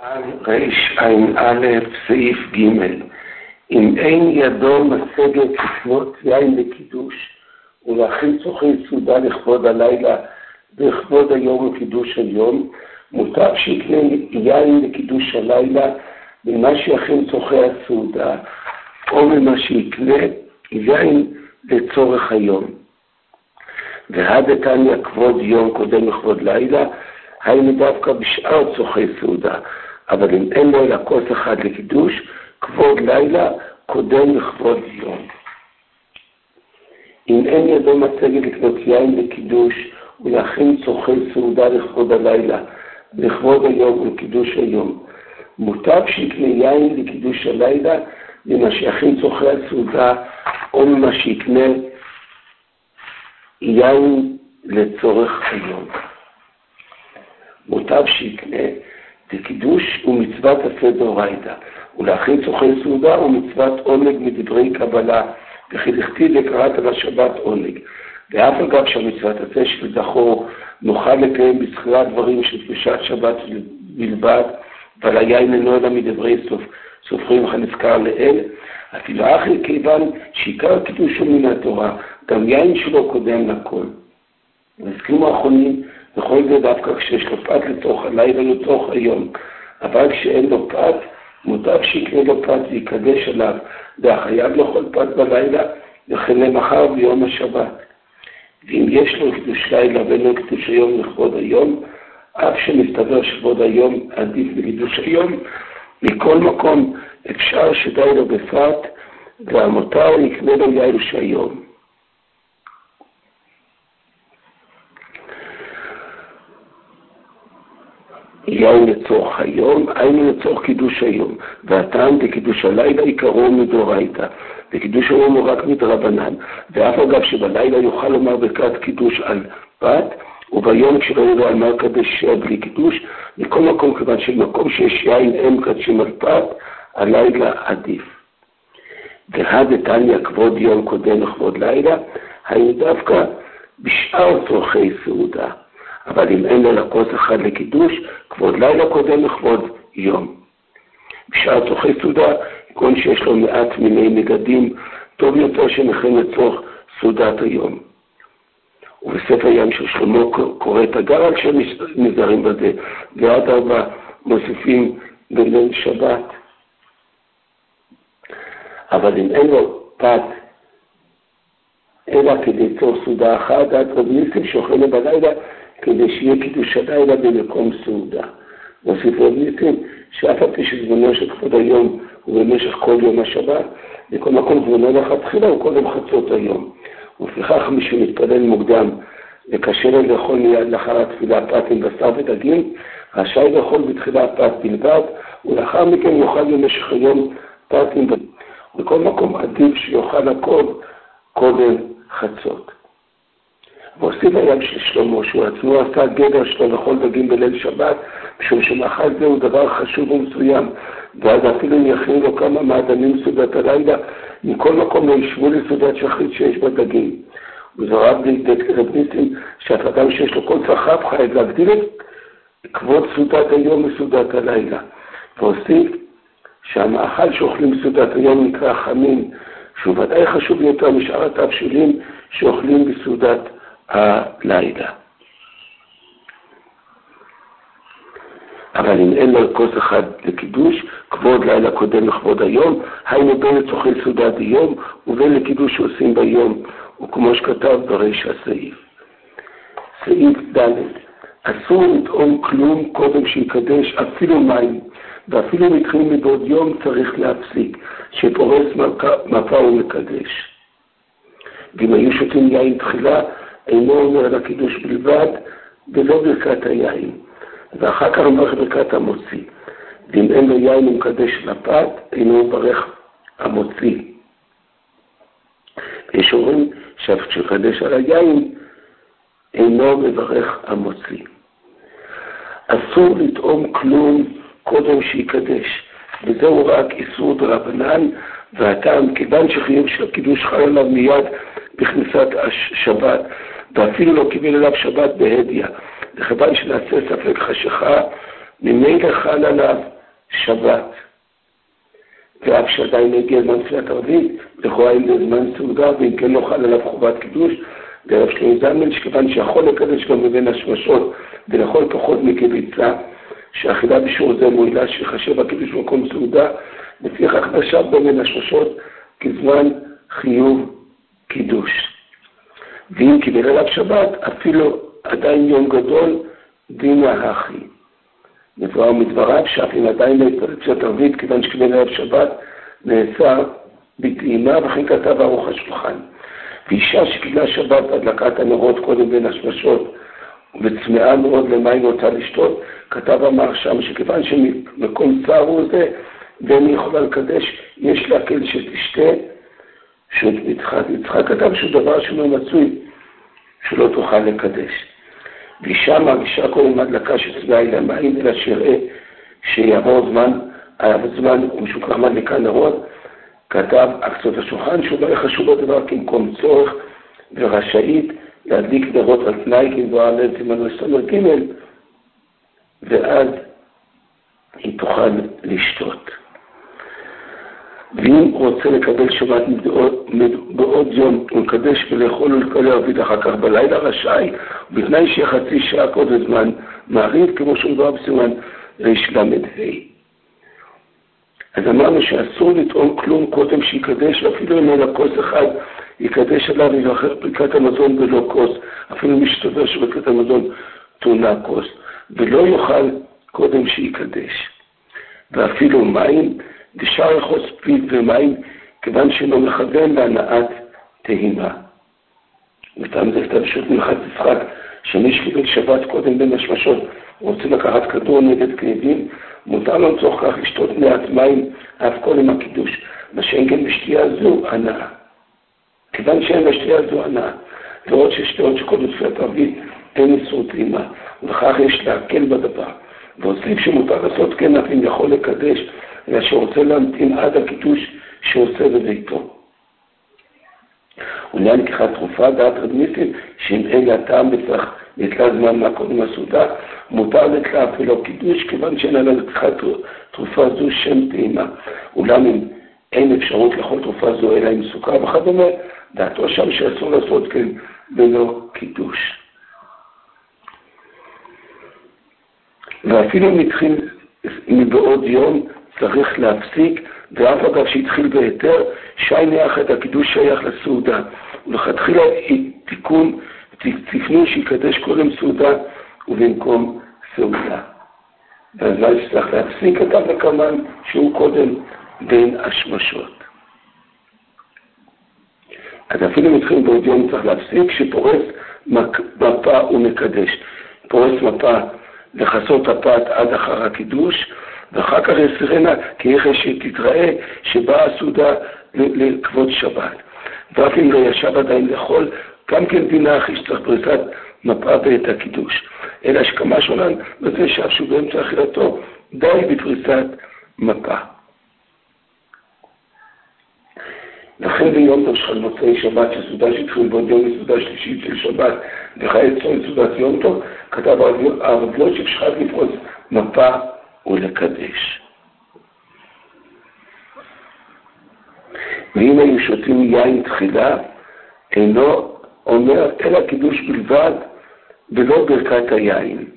רע"א סעיף ג' אם אין ידו משגת לקנות יין לקידוש ולהכין צורכי סעודה לכבוד הלילה לכבוד היום וקידוש היום, מוטב שיקנה יין לקידוש הלילה ממה שיכין צורכי הסעודה או ממה שיקנה יין לצורך היום. והדתניא כבוד יום קודם לכבוד לילה, היינו דווקא בשאר צורכי סעודה, אבל אם אין לו אלא כוס אחד לקידוש, כבוד לילה קודם לכבוד יום. אם אין ידו משגת לקנות יין לקידוש ולהכין צורכי סעודה לכבוד הלילה, לכבוד היום ולקידוש היום, מוטב שיקנה יין לקידוש הלילה ממה שיכין צורכי הסעודה או ממה שיקנה יין לצורך היום. מוטב שיקנה לקידוש ומצוות עשה דאורייתא, ולהכין צורכי סעודה ומצוות עונג מדברי קבלה, וכי דכתיב וקראת לשבת עונג. ואף אגב שהמצוות עשה של זכור נוכל לקיים בזכירת דברים של קדושת שבת בלבד, אבל היין אינו אלא מדברי סופרים כנזכר לאל, אפילו אחרי כיוון שעיקר קידוש הוא מן התורה, גם יין שלו קודם לכל. והסכימו האחרונים, בכל זה דווקא כשיש לו פת לתוך הלילה לתוך היום, אבל כשאין לו פת, מוטב שיקנה לו פת ויקדש עליו, והחייב לכל פת בלילה, וכן למחר ביום השבת. ואם יש לו קידוש לילה ואין לו קידוש היום לכבוד היום, אף שמסתבר שכבוד היום עדיף לקידוש היום, מכל מקום אפשר שדי לו בפת, והמותר יקנה לו יין שהיום. יין לצורך היום, היינו לצורך קידוש היום, והטעם בקידוש הלילה עיקרו מדאורייתא, וקידוש היום הוא רק מדרבנן, ואף אגב שבלילה יוכל לומר ברכת קידוש על פת, וביום כשלא ידע על מה קדש בלי קידוש, מכל מקום כיוון שבמקום שיש יין אין קדשים על פת, הלילה עדיף. והדתניא כבוד יום קודם לכבוד לילה, היינו דווקא בשאר צורכי סעודה. אבל אם אין לו כוס אחד לקידוש, כבוד לילה קודם לכבוד יום. בשאר צורכי סעודה, כגון שיש לו מעט מיני מגדים, טוב יותר שמכין לצורך סעודת היום. ובספר ים של שלמה קורא את הגרל שנזהרים בזה, ועד 4 מוסיפים בליל שבת. אבל אם אין לו פת, אלא כדי צורך סעודה אחת, עד רב ניסים שאוכלים בלילה, כדי שיהיה קידוש הלילה במקום סעודה. מוסיף רב ניסים שאף על פי שזמנו של כבוד היום הוא במשך כל יום השבת, בכל מקום זמנו לכתחילה הוא קודם חצות היום. ולפיכך מי שמתפלל מוקדם וקשה לו לאכול מיד לאחר התפילה פת עם בשר ודגים, רשאי לאכול בתחילה פת בלבד, ולאחר מכן יאכל במשך היום פת עם דגים. בכל מקום עדיף שיאכל הכל קודם חצות. והוסיף הים של שלמה שהוא עצמו עשה גדר שלו לאכול דגים בליל שבת, משום שמאכל זה הוא דבר חשוב ומסוים, ואז אפילו יכין לו כמה מעדנים סעודת הלילה, מכל מקום לא ישבו לסעודת שחרית שיש בה דגים. וזרב רב ניסים שאף אדם שיש לו כל צרכיו חייב להגדיל את כבוד סעודת היום וסעודת הלילה. והוסיף שהמאכל שאוכלים בסעודת היום נקרא חמין, שהוא ודאי חשוב יותר משאר התבשילים שאוכלים בסעודת הלילה. אבל אם אין לו כוס אחד לקידוש, כבוד לילה קודם לכבוד היום, היינו בין לצורכי סעודת היום ובין לקידוש שעושים ביום, וכמו שכתב בריש הסעיף. סעיף ד' אסור לטעום כלום קודם שיקדש אפילו מים, ואפילו מתחילים מבעוד יום צריך להפסיק, שפורס מפה ומקדש. ואם היו שותים יין תחילה, אינו אומר על הקידוש בלבד, ולא ברכת היין. ואחר כך אומר ברכת המוציא. ואם אין לו יין ומקדש לפת, אינו ברך המוציא. יש אומרים שכשקדש על היין, אינו מברך המוציא. אסור לטעום כלום קודם שיקדש, וזהו רק איסור דרבנן, והטעם כיוון שחיוב של הקידוש חל עליו מיד בכניסת השבת, ואפילו לא קיבל עליו שבת בהדיה, וכיוון שנעשה ספק חשיכה, ממילא חל עליו שבת, ואף שעדיין הגיע זמן תפילת ערבית, לכאורה אם זה זמן סעודה, ואם כן לא חל עליו חובת קידוש, דרך שלום זלמן, שכיוון שיכול לקדש גם מבין השמשות, ולכל פחות מקביצה, שהאכילה בשיעור זה מועילה שיחשב הקידוש במקום סעודה, לפיכך נחשב בין השמשות כזמן חיוב קידוש. ואם קיבל עליו שבת, אפילו עדיין יום גדול, דינה הכי. מבואר מדבריו, שאף אם עדיין לא התפלל תפילת ערבית, כיוון שקיבל עליו שבת, נעשה בטעימה, וכן כתב ערוך השולחן. ואישה שקיבלה שבת הדלקת הנרות קודם בין השמשות, וצמאה מאוד למים רוצה לשתות, כתב אמר שם שכיוון שמקום צער הוא זה, ואין יכולה לקדש, יש להקל שתשתה, יצחק כתב שהוא דבר שלא מצוי, שלא תוכל לקדש. ואישה מרגישה קודם הדלקה שצמאה אליה מים, אלא שיראה שיעבור זמן ומשהו כבר מדליקה נרות, כתב הקצות השולחן שהוא לא חשוב הדבר כמקום צורך ורשאית להדליק נרות על תנאי כמבואר עליהם סימן סמר ג' ואז היא תוכל לשתות. ואם רוצה לקבל שבת בעוד יום ולקדש ולאכול ולקבל ערבית אחר כך בלילה רשאי, בתנאי שיהיה חצי שעה קודם זמן מעריב כמו שמדובר בסימן רל"ה. אז אמרנו שאסור לטעום כלום קודם שיקדש, אפילו אם אין כוס אחד יקדש עליו ולאחר ברכת המזון בלא כוס, אפילו מי שתדבר שברכת המזון טעונה כוס, ולא יאכל קודם שיקדש. ואפילו מים, דשאר יחוס פיו ומים, כיוון שאינו מכוון להנאת תהימה. וטעם זה כתב שו"ת מנחת יצחק, שמי שקיבל שבת קודם בין השמשות, רוצה לקחת כדור נגד כאבים, מותר לו לצורך כך לשתות מעט מים אף קודם הקידוש, מה שאין כן בשתייה זו הנאה. כיוון שאין בשתייה זו הנאה, ועוד ששתיות שקודם תפילת ערבית אין איסור טעימה, וכך יש להקל בדבר. והוסיף שמותר לעשות כן אף אם יכול לקדש, אלא שרוצה להמתין עד הקידוש שעושה בביתו. ולעניין לקיחת תרופה, דעת רדמיסים, שאם אין לה טעם וצריך לתלה זמן מהקודם הסעודה, מותר לתלה אפילו קידוש, כיוון שאין לה לקיחת תרופה זו שם טעימה. אולם אם אין אפשרות לכל תרופה זו אלא עם סוכר וכדומה, דעתו שם שאסור לעשות כן בלא קידוש. ואפילו אם התחיל מבעוד יום, צריך להפסיק, ואף אגב שהתחיל בהיתר, שייני אחת הקידוש שייך לסעודה. ולכתחילה תיקון, תפנו שיקדש קודם סעודה ובמקום סעודה. והזמן שצריך להפסיק את המקמן שהוא קודם בין השמשות. אז אפילו אם התחיל בעוד יום צריך להפסיק, שפורס מפה ומקדש. פורס מפה לחסות הפת עד אחר הקידוש, ואחר כך יסרנה כיחש שתתראה שבאה הסעודה לכבוד שבת. ואף אם לא ישב עדיין לאכול, גם כן דינה אחי שצריך פריסת מפה בעת הקידוש. אלא שכמה שולן בזה שאף שהוא באמצע אכילתו, די בפריסת מפה. לכן ביום טוב של מוצאי שבת, שסעודה שהתחיל בעוד יום לסעודה שלישית של שבת, וחיי צום סעודת יום טוב, כתב הרב יוסף שחייב לפרוס מפה ולקדש. ואם היו שותים יין תחילה, אינו אומר אלא קידוש בלבד ולא ברכת היין.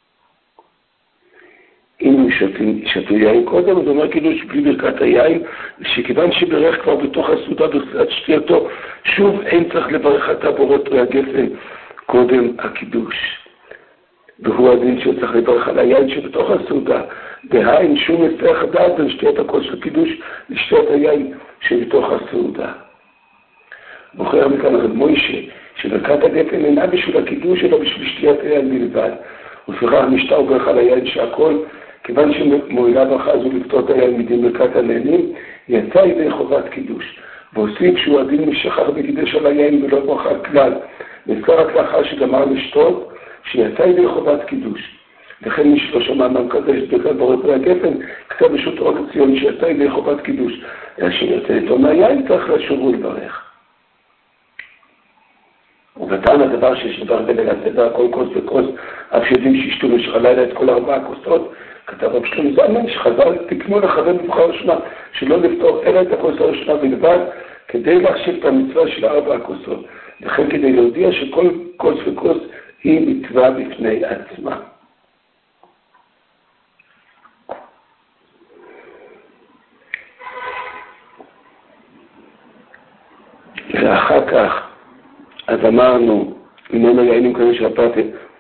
אם שתו יין קודם, אז אומר קידוש בלי ברכת היין, שכיוון שברך כבר בתוך הסעודה ברכת שתייתו, שוב אין צריך לברך את הבורות והגפן קודם הקידוש. והוא הדין שצריך לברך על היין שבתוך הסעודה, דהין שום מפתח הדעת בין שתיית הכוס של קידוש לשתיית היין שבתוך הסעודה. בוחר מכאן הרב מוישה, שברכת הגפן אינה בשביל הקידוש אלא בשביל שתיית היין בלבד. ולפיכך המשטר ברך על היין שהכל, כיוון שמועילה ברכה זו לפתות היין מדין ברכת הנהנים, יצא ידי חובת קידוש. והוסיף שהוא הדין משחר וקידש על היין ולא ברכה כלל. נזכר רק לאחר שגמר לשתות, שיצא ידי חובת קידוש. לכן מי שלא שמע מהמקדש ברכת בורת והגפן, כתב בשו"ת אור לציון שיצא ידי חובת קידוש. אלא שיצא איתו מהיין צריך לשוב ולברך. ובטעם הדבר שיש דבר בליל הסדר, כל כוס וכוס, אף שיודעים שישתו במשך הלילה את כל 4 הכוסות, כתב רב שלמה זלמן שחז"ל תקנו לכוון מבחר ראשונה, שלא לפתור אלא את הכוס הראשונה בלבד, כדי להחשיב את המצווה של 4 הכוסות. לכן כדי להודיע שכל כוס וכוס היא מצווה בפני עצמה. ואחר כך, אז אמרנו, ממנו יעינים כאלה של הפרטים,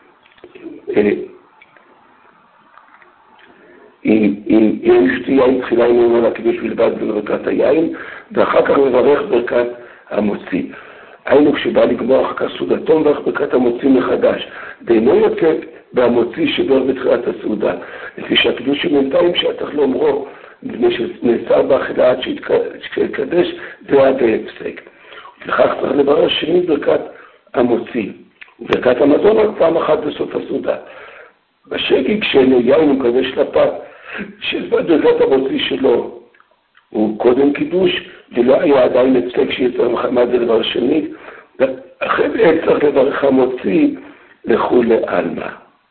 אם שתי יין תחילה אינו על הקידוש בלבד בברכת היין, ואחר כך מברך ברכת המוציא. היינו כשבא לגמור אחר כך סעודתו מברך ברכת המוציא מחדש, ואינו יוצאת בהמוציא שבר בתחילת הסעודה, לפי שהקידוש שבינתיים שצריך לאומרו, נאסר באכילה עד שיתקדש, זה עד ההפסק. וכך צריך לברר שנית ברכת המוציא, וברכת המזון רק פעם אחת בסוף הסעודה. בשגי כשאינו יין הוא מקדש לפת, שבדרגת המוציא שלו הוא קודם קידוש, ולא היה עדיין הפסק שיצא מחמד זה דבר שני, ואחרי זה צריך לברך המוציא לכולי עלמא.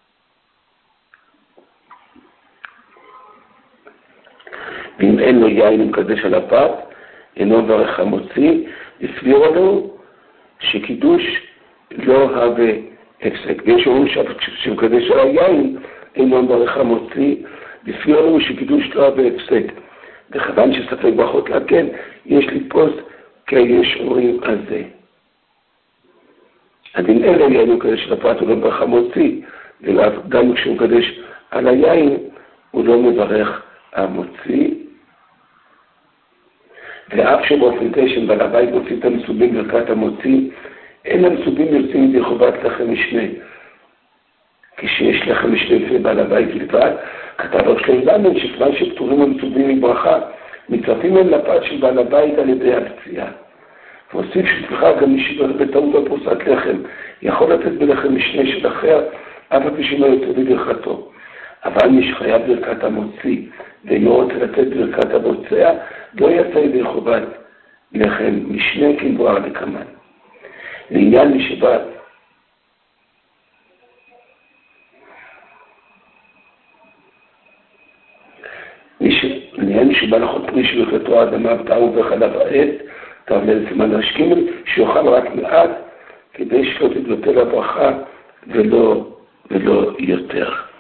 ואם אין לו יין הוא מקדש על הפת, אינו מברך המוציא, הסביר לנו שקידוש לא הווה הפסק. ויש אומרים שמקדש על היין אינו מברך המוציא, הסביר לנו שקידוש לא הווה הפסק. וכיוון שספק ברכות להקל, יש לתפוס כי יש אומרים על זה. אז אם אין לו יין הוא מקדש על הפת, הוא לא מברך המוציא, וגם כשהוא מקדש על היין, הוא לא מברך המוציא. ואף שבאופן תשן בעל הבית מוציא את המסובים ברכת המוציא, אין המסובים יוצאים מדי חובת לחם משנה. כשיש לחם משנה לפני בעל הבית בלבד, כתב רב שלמה זלמן שכיוון שפטורים המסובים מברכה, מצרפים הם לפת של בעל הבית על ידי הפציעה. והוסיף שפחה גם מי שברך בטעות על פרוסת לחם, יכול לתת בלחם משנה של אחר, אף על פי שלא יוצא בברכתו. אבל מי שחייב ברכת המוציא, ואינו רוצה לתת ברכת הבוצע, לא יצא ידי חובת לחם משנה כמבואר לקמן. לעניין מי שבא, לעניין מי שבא לחות פרי שברכתו האדמה וטעמו וחלב העץ, טוב לסימן רשקימל, שיאכל רק מעט, כדי שלא תתבטל הברכה ולא יותר.